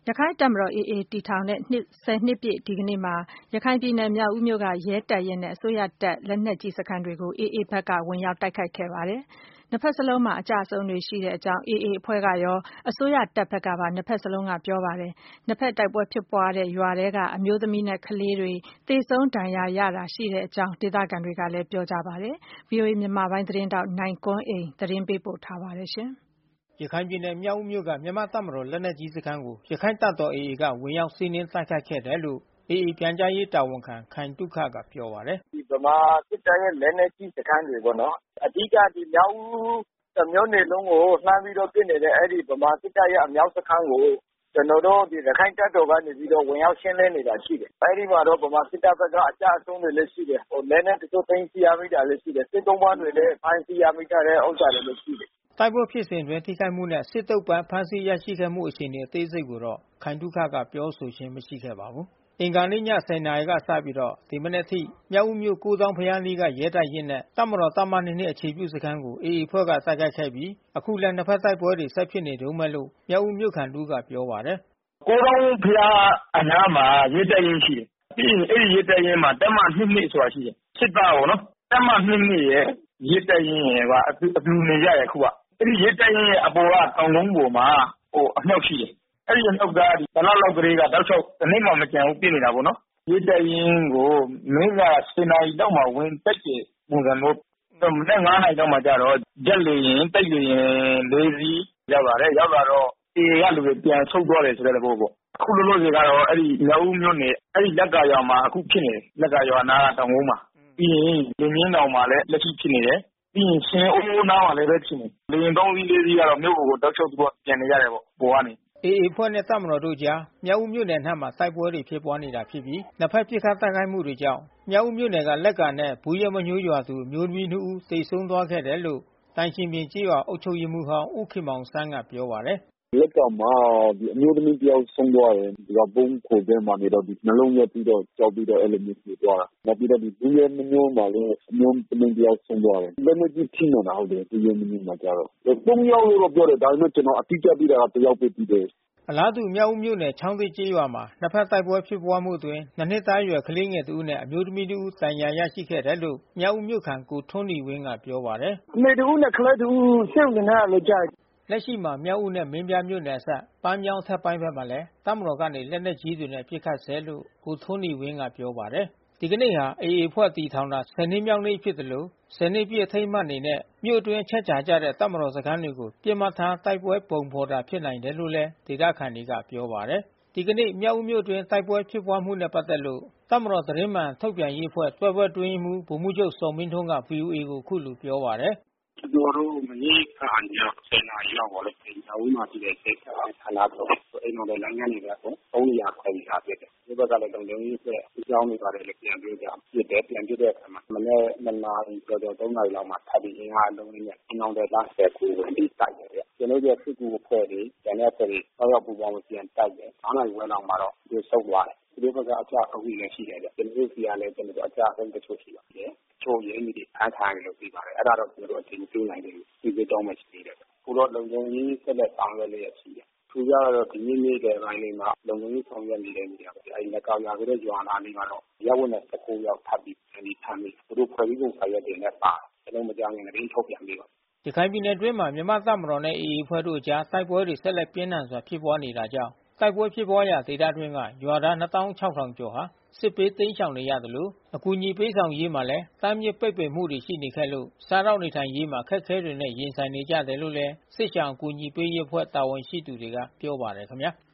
ရခိုင်တပ်မတော် AA တည်ထောင်တဲ့10 နှစ်ပြည့်ဒီကနေ့မှာရခိုင်ပြည်နယ်မြောက်ဦးမြို့ကရဲတပ်ရင်းနဲ့အစိုးရတပ်လက်နက်ကြီးစခန်းတွေကို AA ဘက်ကဝင်ရောက်တိုက်ခိုက်ခဲ့ပါတယ်။နှစ်ဖက်စလုံးမှာအကျအဆုံးတွေရှိတဲ့အကြောင်း AA အဖွဲ့ကရောအစိုးရတပ်ဘက်ကပါနှစ်ဖက်စလုံးကပြောပါတယ်။နှစ်ဖက်တိုက်ပွဲဖြစ်ပွားတဲ့ရွာထဲကအမျိုးသမီးနဲ့ကလေးတွေသေဆုံးဒဏ်ရာရတာရှိတဲ့အကြောင်းဒေသခံတွေကလည်းပြောကြပါတယ်။ VOA မြန်မာပိုင်းသတင်းထောက်နိုင်ကွန်းအိန်သတင်းပေးပို့ထားပါတယ်။ရခိုင်ပြည်နယ်မြောက်ဦးမြို့ကမြန်မာ့တပ်မတော်လက်နက်ကြီးစခန်းကိုရခိုင်တပ်တော် AA ကဝင်ရောက်စီးနင်းတိုက်ခိုက်ခဲ့တယ်လို့ AA ပြန်ကြားရေးတာဝန်ခံခိုင်သုခကပြောပါတယ်။ဗမာစစ်တပ်ရဲ့လက်နက်ကြီးစခန်းတွေပေါ့နော်။အဓိကဒီမြောက်ဦးတမြို့နယ်လုံးကိုလှမ်းပြီးတော့ပြစ်နေတဲ့အဲဒီဗမာစစ်တပ်ရဲ့အမြောက်စခန်းကိုကျွန်တော်တို့ဒီရခိုင်တပ်တော်ကနေပြီးတော့ဝင်ရောက်ရှင်းလင်းနေတာရှိတယ်။အဲဒီမှာတော့ဗမာစစ်တပ်ဘက်ကအကျအဆုံးတွေလည်းရှိတယ်။လက်နက်တချို့သိမ်းဆည်းရမိတာလည်းရှိတယ်။စစ်သုံးပန်းတွေလည်းဖမ်းဆီးရမိတဲ့ဥစ္စာတွေလည်းရှိတယ်။တိုက်ပွဲဖြစ်စဉ်အတွင်းထိခိုက်မှုနဲ့စစ်တုတ်ပန်းဖမ်းဆီးရရှိခဲ့မှုအခြေအနေအသေးစိတ်ကိုတော့ခိုင်သုခကပြောဆိုခြင်းမရှိခဲ့ပါဘူး။အင်္ဂါနေ့ည10 နာရီကစပြီးဒီမနက်ထိမြောက်ဦးမြို့ကိုးသောင်းဘုရားနီးကရဲတပ်ရင်းနဲ့တပ်မတော်တပ်မ2အခြေပြုစခန်းကို AA အဖွဲ့ကတိုက်ခိုက်ခဲ့ပြီးအခုလည်းနှစ်ဖက်တိုက်ပွဲတွေဆက်ဖြစ်နေတုန်းပဲလို့မြောက်ဦးမြို့ခံတူကပြောပါတယ်။ကိုးသောင်းဘုရားအနားမှာရဲတပ်ရင်းရှိတယ်။ပြီးရင်အဲဒီရဲတပ်ရင်းမှာတပ်မ2ဆိုတာရှိတယ်။စစ်သားပေါ့နော်။တပ်မ2ရဲ့ရဲတပ်ရင်းရဲ့ကအပြူနေကြရခုကအဲဒီရဲတပ်ရင်းရဲ့အပေါ်ကတောင်လုံးပေါ်မှာအမြောက်ရှိတယ်။အဲဒီအမြောက်ကဘလောက်လောက်ကလေးကတောက်လျှောက်တနေ့မှမကြံဘူးပြစ်နေတာပေါ့နော်။ရဲတပ်ရင်းကိုမင်းက10 နာရီလောက်မှဝင်တက်ကျပုံစံမျိုးမနေ့9 နာရီလောက်မှကျတော့ဂျက်လေရင်တိုက်လေရင်၄ စီးရောက်လာတယ်။ရောက်လာတော့ AA ကလူတွေပြန်ဆုတ်သွားတယ်ဆိုတဲ့သဘောပေါ့။အခုလောလောဆယ်ကတော့အဲဒီမြောက်ဦးမြို့နယ်အဲဒီလက်ကာရွာမှာအခုဖြစ်နေတယ်။လက်ကာရွာနားကတောင်ကုန်းမှာပြီးရင်လင်းမြင်းတောင်မှာလည်းလက်ရှိဖြစ်နေတယ်။ပြီးရင်ရှင်အိုးနားမှာလည်းပဲဖြစ်နေ။လေရင်3 စီး4 စီးကတော့မြို့ကိုတောက်လျှောက်ပြန်နေရတယ်ပေါ့ပေါ်ကနေ AA အဖွဲ့နဲ့တပ်မတော်တို့ကြားမြောက်ဦးမြို့နယ်နှံ့မှာတိုက်ပွဲတွေဖြစ်ပွားနေတာဖြစ်ပြီးနှစ်ဖက်ပစ်ခတ်တိုက်ခိုက်မှုတွေကြောင့်မြောက်ဦးမြို့နယ်ကလက်ကာနဲ့ဘူးရမညိုးရွာသူအမျိုးသမီး2ဦးသေဆုံးသွားခဲ့တယ်လို့တိုင်ရှင်ပြင်ကျေးရွာအုပ်ချုပ်ရေးမှူးဟောင်းဦးခင်မောင်ဆန်းကပြောပါတယ်။လက်ကာမှာအမျိုးသမီးတယောက်ဆုံးသွားတယ်။ရွာပုံးခိုထဲမှာနေတော့နှလုံးရက်ပြီးတော့ကြောက်ပြီးတော့အဲ့လိုမျိုးဖြစ်သွားတာ။နောက်ပြီးတော့ဘူးရမညိုးမှာလည်းအမျိုးသမီးတယောက်ဆုံးသွားတယ်။လက်နက်ကြီးထိမှန်တာဟုတ်တယ်ဘူးရမညိုးမှာကြတော့3 ယောက်လို့ပြောတယ်ဒါပေမဲ့ကျွန်တော်အတိအကျသိတာက1 ယောက်ပဲသိတယ်အလားတူမြောက်ဦးမြို့နယ်ချောင်းသစ်ကျေးရွာမှာနှစ်ဖက်တိုက်ပွဲဖြစ်ပွားမှုအတွင်း2 နှစ်သားအရွယ်ကလေးငယ်တဦးနဲ့အမျိုးသမီးတဦးဒဏ်ရာရရှိခဲ့တယ်လို့မြောက်ဦးမြို့ခံကိုထွန်းနီဝင်းကပြောပါတယ်။အမေတဦးနဲ့ကလေးတဦးဆေးရုံနဲ့လို့ကြားတယ်။လက်ရှိမှာမြောက်ဦးနဲ့မင်းပြားမြို့နယ်အစပ်ပန်းမြောင်းထက်ပိုင်းဘက်မှာလည်းတပ်မတော်ကနေလက်နက်ကြီးတွေနဲ့ပစ်ခတ်ဆဲလို့ကိုထွန်းနီဝင်းကပြောပါတယ်။ဒီကနေ့ဟာ AA အဖွဲ့တည်ထောင်တာ10 နှစ်မြောက်နေ့ဖြစ်တယ်လို့10 နှစ်ပြည့်အထိမ်းအမှတ်အနေနဲ့မြို့အတွင်းချက်ချာကျတဲ့တပ်မတော်စခန်းတွေကိုပြစ်မှတ်ထားတိုက်ပွဲပုံဖော်တာဖြစ်နိုင်တယ်လို့လည်းဒေသခံတွေကပြောပါတယ်။ဒီကနေ့မြောက်ဦးမြို့အတွင်းတိုက်ပွဲဖြစ်ပွားမှုနဲ့ပတ်သက်လို့တပ်မတော်သတင်းမှန်ထုတ်ပြန်ရေးအဖွဲ့တွဲဘက်အတွင်းရေးမှူးဗိုလ်မှူးချုပ်ဇော်မင်းထွန်းက VOA ကိုအခုလိုပြောပါတယ်။ကျွန်တော်တို့မနေ့ကည10 နာရီလောက်ပေါ့လေ။မြောက်ဦးမှာရှိတဲ့စစ်တပ်ဌာနချုပ်အိမ်တော်တဲ့လမ်းညနေကတော့300 ခွဲရာပြည့်တယ်။ဒီဘက်ကလည်းလုံခြုံရေးအတွက်အကြောင်းတွေပါတယ်လည်းပြန်ပြောကြပြစ်တယ်ပြန်ပြစ်တဲ့အခါမှာမနေ့2 နာရီကျော်3 နာရီလောက်မှာထပ်ပြီးအင်အားအလုံးကြီးနဲ့အိမ်တော်တဲ့လမ်း10 ဝင်ပြီးတိုက်တယ်။ကျွန်တော်တို့စစ်ကူအဖွဲ့တွေကျန်တဲ့အဖွဲ့တွေရောက်ပူပေါင်းပြန်တိုက်တယ်။9 နာရီဝန်းလောက်မှာတော့ဒီဆုတ်သွားတယ်။ဒီဘက်ကအကြအဝိလည်းရှိတယ်ဗျ။ကျွန်တော်တို့စီကလည်းကျွန်တော်တို့အကြအဆုံးတချို့ရှိပါတယ်။ချို့ရင်းမိတွေဖမ်းထားတယ်လို့သိပါတယ်။အဲ့ဒါတော့ကျွန်တော်တို့အချိန်ကျိုးနိုင်တယ်ဒီလိုတော့မရှိသေးတယ်။ခုတော့လုံခြုံရေးဆက်လက်ဆောင်ရွက်လျက်ရှိတယ်။သူကတော့ဒီနေ့နေ့ကပိုင်းလေးမှာလုံခြုံရေးဆောင်ရွက်နေတဲ့နေရာပေါ့။အဲဒီလက်ကောက်ရွာဆိုတဲ့ရွာနာလေးမှာတော့ရပ်ဝတ်နဲ့19 ယောက်ထပ်ပြီးဖမ်းပြီးသူတို့ဖွဲ့စည်းပုံဆိုင်ရွက်တွေနဲ့ပါတယ်။ကျွန်တော်မကြောင်ရင်သတင်းထုတ်ပြန်ပေးပါရခိုင်ပြည်နယ်အတွင်းမှာမြန်မာတပ်မတော်နဲ့ AA အဖွဲ့တို့အကြားတိုက်ပွဲတွေဆက်လက်ပြင်းထန်စွာဖြစ်ပွားနေတာကြောင့်တိုက်ပွဲဖြစ်ပွားရာဒေသအတွင်းကရွာသား26000 ကျော်ဟာစစ်ဘေးတိမ်းရှောင်နေရသလိုအကူအညီပေးဆောင်ရေးမှာလည်းတားမြစ်ပိတ်ပင်မှုတွေရှိနေခဲ့လို့စားတော့နေထိုင်ရေးမှာခက်ခဲတွေနဲ့ရင်ဆိုင်နေကြတယ်လို့လည်းစစ်ရှောင်အကူအညီပေးရေးအဖွဲ့တာဝန်ရှိသူတွေကပြောပါတယ်ခင်ဗျာ